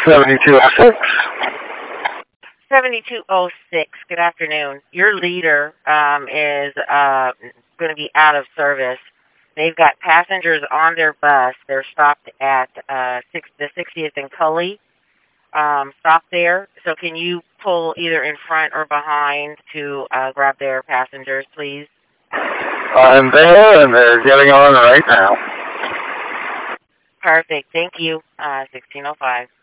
7206. 7206. Good afternoon. Your leader is going to be out of service. They've got passengers on their bus. They're stopped at the 60th and Cully. Stop there. So can you pull either in front or behind to grab their passengers, please? I'm there, and they're getting on right now. Perfect. Thank you. 1605.